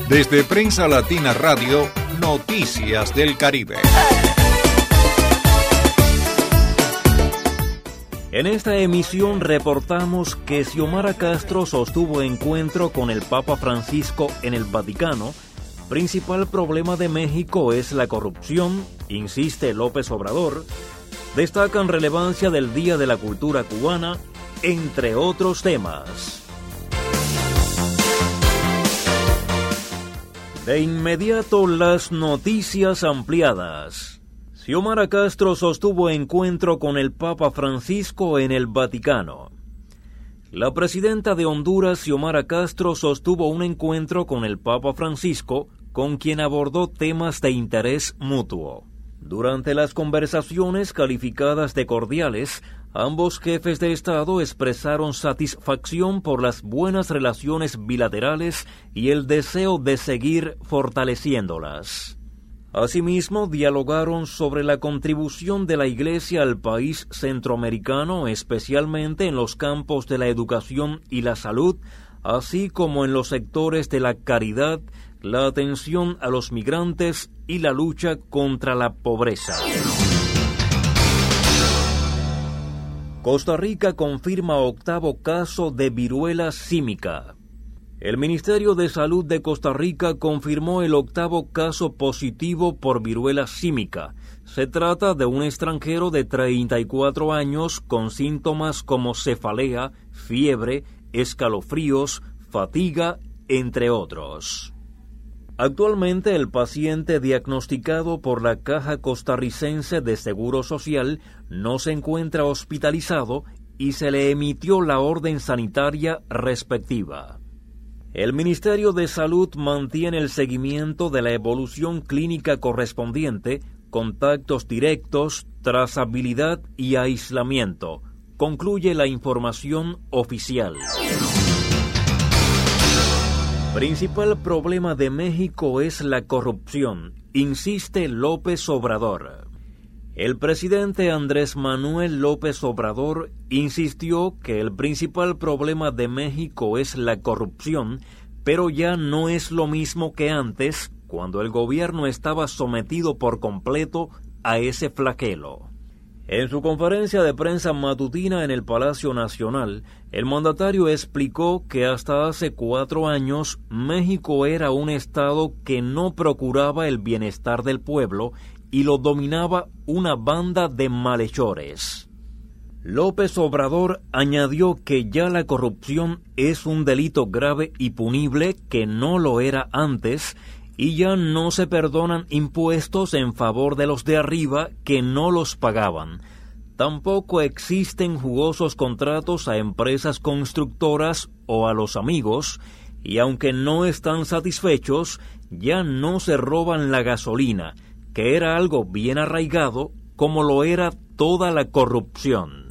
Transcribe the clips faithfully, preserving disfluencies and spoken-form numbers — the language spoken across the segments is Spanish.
Desde Prensa Latina Radio, Noticias del Caribe. En esta emisión reportamos que Xiomara Castro sostuvo encuentro con el Papa Francisco en el Vaticano. Principal problema de México es la corrupción, insiste López Obrador. Destacan relevancia del Día de la Cultura Cubana, entre otros temas. De inmediato, las noticias ampliadas. Xiomara Castro sostuvo encuentro con el Papa Francisco en el Vaticano. La presidenta de Honduras, Xiomara Castro, sostuvo un encuentro con el Papa Francisco, con quien abordó temas de interés mutuo. Durante las conversaciones calificadas de cordiales, ambos jefes de Estado expresaron satisfacción por las buenas relaciones bilaterales y el deseo de seguir fortaleciéndolas. Asimismo, dialogaron sobre la contribución de la Iglesia al país centroamericano, especialmente en los campos de la educación y la salud, así como en los sectores de la caridad, la atención a los migrantes y la lucha contra la pobreza. Costa Rica confirma octavo caso de viruela símica. El Ministerio de Salud de Costa Rica confirmó el octavo caso positivo por viruela símica. Se trata de un extranjero de treinta y cuatro años con síntomas como cefalea, fiebre, escalofríos, fatiga, entre otros. Actualmente el paciente diagnosticado por la Caja Costarricense de Seguro Social no se encuentra hospitalizado y se le emitió la orden sanitaria respectiva. El Ministerio de Salud mantiene el seguimiento de la evolución clínica correspondiente, contactos directos, trazabilidad y aislamiento. Concluye la información oficial. Principal problema de México es la corrupción, insiste López Obrador. El presidente Andrés Manuel López Obrador insistió que el principal problema de México es la corrupción, pero ya no es lo mismo que antes, cuando el gobierno estaba sometido por completo a ese flagelo. En su conferencia de prensa matutina en el Palacio Nacional, el mandatario explicó que hasta hace cuatro años México era un estado que no procuraba el bienestar del pueblo y lo dominaba una banda de malhechores. López Obrador añadió que ya la corrupción es un delito grave y punible que no lo era antes, y ya no se perdonan impuestos en favor de los de arriba que no los pagaban. Tampoco existen jugosos contratos a empresas constructoras o a los amigos, y aunque no están satisfechos, ya no se roban la gasolina, que era algo bien arraigado, como lo era toda la corrupción.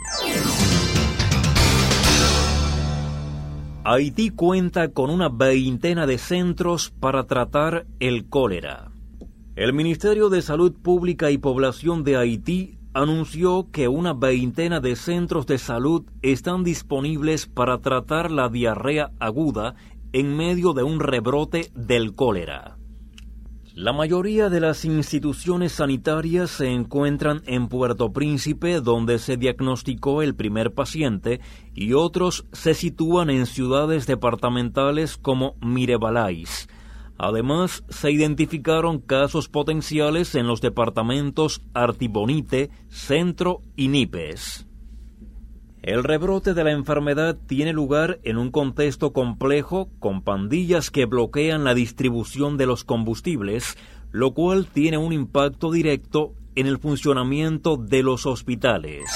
Haití cuenta con una veintena de centros para tratar el cólera. El Ministerio de Salud Pública y Población de Haití anunció que una veintena de centros de salud están disponibles para tratar la diarrea aguda en medio de un rebrote del cólera. La mayoría de las instituciones sanitarias se encuentran en Puerto Príncipe, donde se diagnosticó el primer paciente, y otros se sitúan en ciudades departamentales como Mirebalais. Además, se identificaron casos potenciales en los departamentos Artibonite, Centro y Nípez. El rebrote de la enfermedad tiene lugar en un contexto complejo, con pandillas que bloquean la distribución de los combustibles, lo cual tiene un impacto directo en el funcionamiento de los hospitales.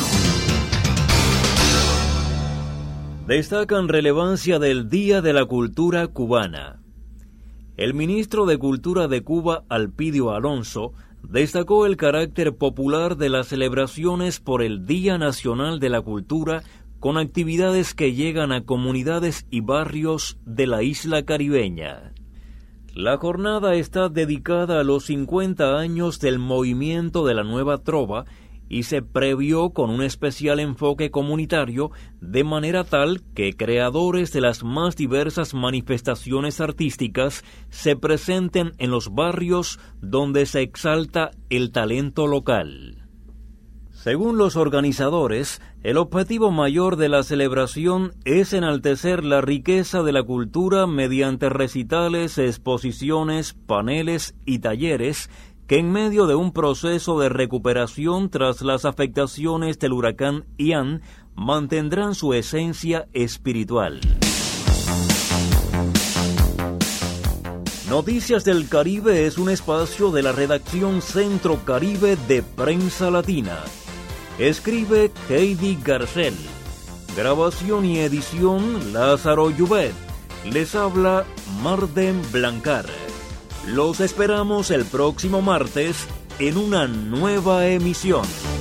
Destacan relevancia del Día de la Cultura Cubana. El ministro de Cultura de Cuba, Alpidio Alonso, destacó el carácter popular de las celebraciones por el Día Nacional de la Cultura, con actividades que llegan a comunidades y barrios de la isla caribeña. La jornada está dedicada a los cincuenta años del movimiento de la Nueva Trova y se previó con un especial enfoque comunitario, de manera tal que creadores de las más diversas manifestaciones artísticas se presenten en los barrios donde se exalta el talento local. Según los organizadores, el objetivo mayor de la celebración es enaltecer la riqueza de la cultura mediante recitales, exposiciones, paneles y talleres que en medio de un proceso de recuperación tras las afectaciones del huracán Ian mantendrán su esencia espiritual. Noticias del Caribe es un espacio de la redacción Centro Caribe de Prensa Latina. Escribe Heidi Garcel. Grabación y edición Lázaro Llubet. Les habla Marden Blancar. Los esperamos el próximo martes en una nueva emisión.